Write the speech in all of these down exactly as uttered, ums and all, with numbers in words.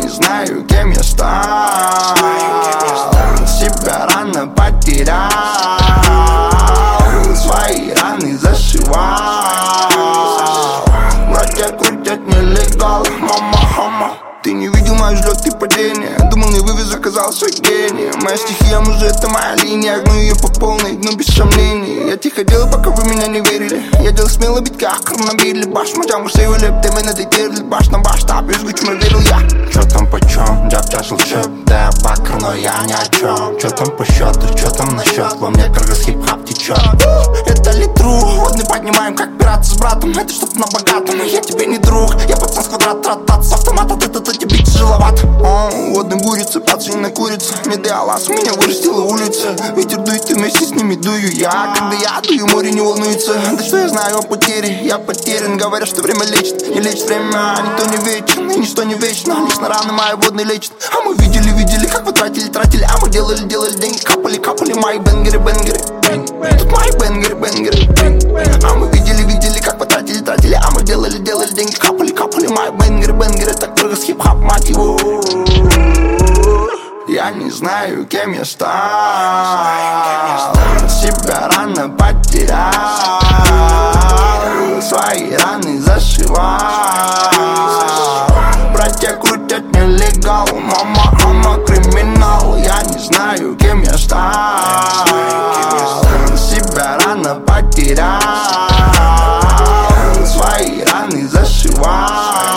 не знаю, кем я стал. Себя рано потерял, свои раны зашивал. Братья крутят нелегал, мама, мама. Ты не видел мое взлет и падение. Думал, не вывез, оказался гением. Моя стихия, мужик, это моя линия. Гну ее по полной, но без сомнений. Я тихо делал, пока вы меня не верили. Я делал смело бить, как набили. Баш, мадям, все улеп, ты меня детерли. Баш на баш, так, без гуч, верил я. Чё там почем? Джаб, чашл, шеп, да, бакр, но я ни о чем. Чё там по счету, чё там насчет? Во мне кыргыз хип-хап течет. Это ли тру? Водный поднимаем, как пираты с братом. Это что-то на богатом, я тебе не друг. Я пацан с квадрат, трат-тат, с автомата, ты-то тебе тяжеловато. О, водный гурица, пацан не курица. Медиалас меня вырастила улица. Ветер дует, и вместе с ними дую я. Когда я дую, море не волнуется. Да что я знаю о потере? Я потерян. Говорят, что время лечит. Не лечит время, никто не вечен. И ничто не вечно, лишь на раны мои водные лечит. А мы видели, видели, как вы тратили, тратили. А мы делали, делали деньги, капали, капали. Мои бенгеры, бенгеры. Тут мои бенгеры, бенгеры. А мы видели, видели, как вы тратили, тратили. А мы делали, делали деньги, капали, капали. Мои бенгеры, бенгеры. Так кыргыз хип-хап, мать его. Я не знаю, кем я стал. Себя рано потерял, свои раны зашивал. Братья крутят нелегал, мама, мама криминал. Я не знаю, кем я стал. Себя рано потерял, свои раны зашивал.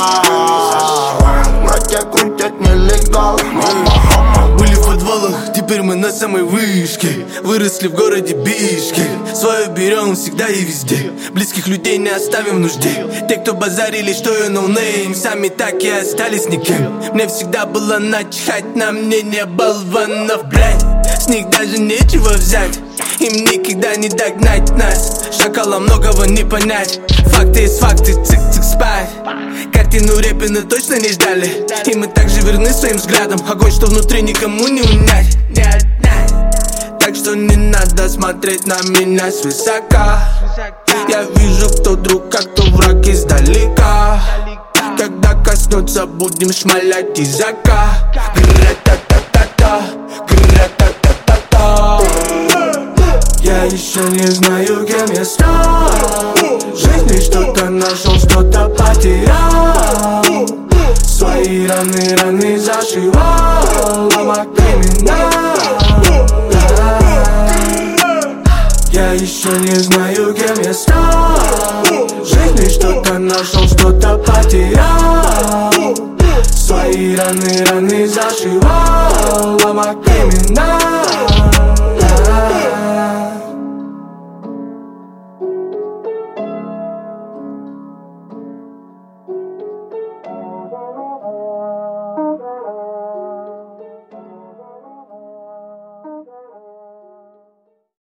Братья крутят нелегал, мама. Были в подвалах, теперь мы на самой вышке. Выросли в городе Бишкек. Свое берем всегда и везде. Близких людей не оставим в нужде. Те, кто базарили, что я ноунейм, сами так и остались никем. Мне всегда было начихать на мнение болванов, блядь. С них даже нечего взять, им никогда не догнать нас. Шакала многого не понять. Факты есть факты, цик-цик спать. Картину Репина точно не ждали. И мы так же верны своим взглядам. Огонь, что внутри никому не унять. Нет, нет. Так что не надо смотреть на меня свысока. Я вижу, кто друг, а кто враг издалека. Когда коснуться, будем шмалять изака. Гра-та-та-та-та, гра-та-та-та-та. Я еще не знаю, кем я стал. В жизни что-то нашел, что-то потерял. Свои раны, раны зашивал. Мама криминал. Я еще не знаю, кем я стал. В жизни что-то нашел, что-то потерял. Свои раны, раны зашивал. Мама криминал.